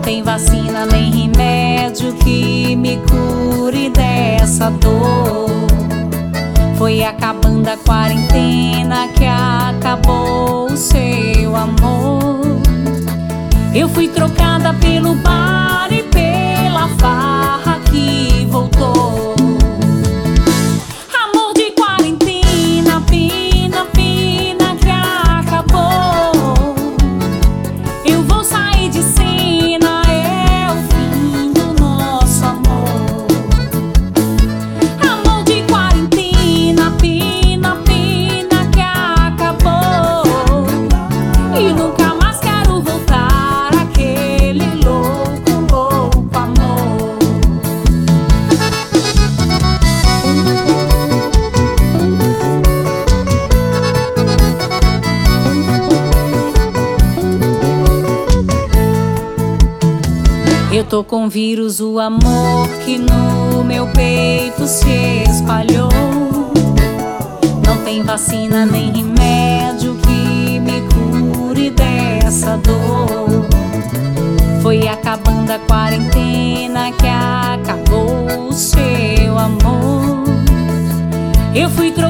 tem vacina nem remédio que me cure dessa dor. Foi acabando a quarentena que acabou o seu amor. Eu fui trocada pelo bar e pela farra que voltou. Amor de quarentena, pena, pena que acabou. Eu vou sair de cena, é o fim do nosso amor. Amor de quarentena, pena, pena que acabou. E nunca mais quero voltar àquele louco, louco amor. Eu tô com vírus, o amor que no meu peito se espalhou. Não tem vacina nem remédio que me cure dessa dor. Foi acabando a quarentena que acabou o seu amor. Eu fui